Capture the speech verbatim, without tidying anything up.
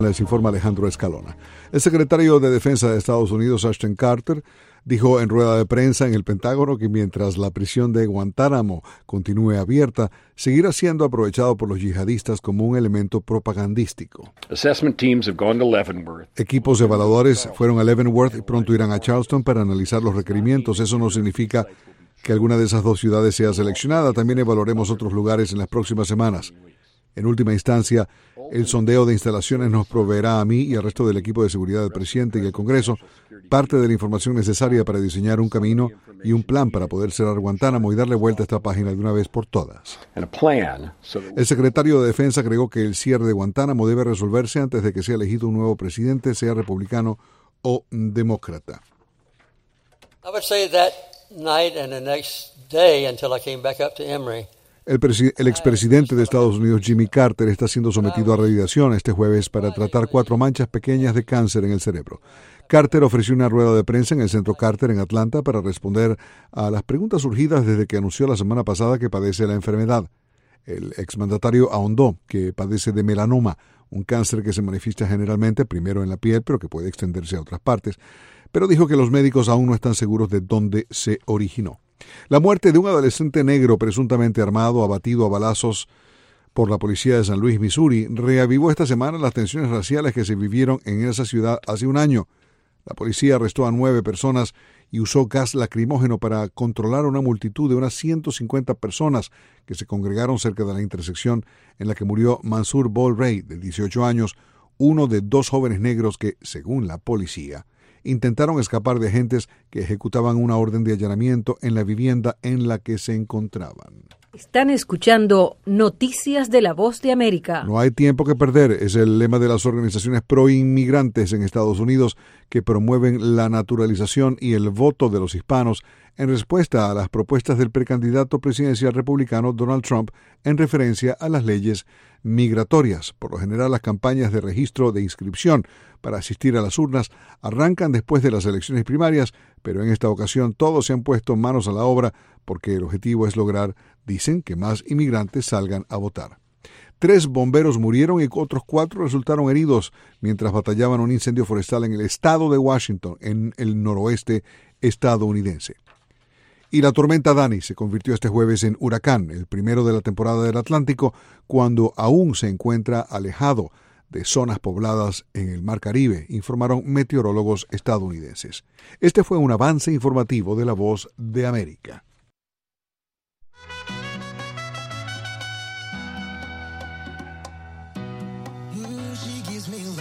Les informa Alejandro Escalona. El secretario de Defensa de Estados Unidos, Ashton Carter, dijo en rueda de prensa en el Pentágono que mientras la prisión de Guantánamo continúe abierta, seguirá siendo aprovechado por los yihadistas como un elemento propagandístico. Equipos evaluadores fueron a Leavenworth y pronto irán a Charleston para analizar los requerimientos. Eso no significa que alguna de esas dos ciudades sea seleccionada. También evaluaremos otros lugares en las próximas semanas. En última instancia, el sondeo de instalaciones nos proveerá a mí y al resto del equipo de seguridad del presidente y el Congreso parte de la información necesaria para diseñar un camino y un plan para poder cerrar Guantánamo y darle vuelta a esta página de una vez por todas. El secretario de Defensa agregó que el cierre de Guantánamo debe resolverse antes de que sea elegido un nuevo presidente, sea republicano o demócrata. I would say that night and the next day until I came back up to Emory. El, presi- el expresidente de Estados Unidos, Jimmy Carter, está siendo sometido a radiación este jueves para tratar cuatro manchas pequeñas de cáncer en el cerebro. Carter ofreció una rueda de prensa en el Centro Carter en Atlanta para responder a las preguntas surgidas desde que anunció la semana pasada que padece la enfermedad. El exmandatario ahondó que padece de melanoma, un cáncer que se manifiesta generalmente primero en la piel, pero que puede extenderse a otras partes, pero dijo que los médicos aún no están seguros de dónde se originó. La muerte de un adolescente negro presuntamente armado, abatido a balazos por la policía de San Luis, Missouri, reavivó esta semana las tensiones raciales que se vivieron en esa ciudad hace un año. La policía arrestó a nueve personas y usó gas lacrimógeno para controlar a una multitud de unas ciento cincuenta personas que se congregaron cerca de la intersección en la que murió Mansour Bol Rey, de dieciocho años, uno de dos jóvenes negros que, según la policía, intentaron escapar de agentes que ejecutaban una orden de allanamiento en la vivienda en la que se encontraban. Están escuchando Noticias de la Voz de América. No hay tiempo que perder, es el lema de las organizaciones pro-inmigrantes en Estados Unidos que promueven la naturalización y el voto de los hispanos en respuesta a las propuestas del precandidato presidencial republicano Donald Trump en referencia a las leyes migratorias. Por lo general, las campañas de registro de inscripción para asistir a las urnas arrancan después de las elecciones primarias, pero en esta ocasión todos se han puesto manos a la obra porque el objetivo es lograr, dicen, que más inmigrantes salgan a votar. Tres bomberos murieron y otros cuatro resultaron heridos mientras batallaban un incendio forestal en el estado de Washington, en el noroeste estadounidense. Y la tormenta Dani se convirtió este jueves en huracán, el primero de la temporada del Atlántico, cuando aún se encuentra alejado de zonas pobladas en el Mar Caribe, informaron meteorólogos estadounidenses. Este fue un avance informativo de La Voz de América.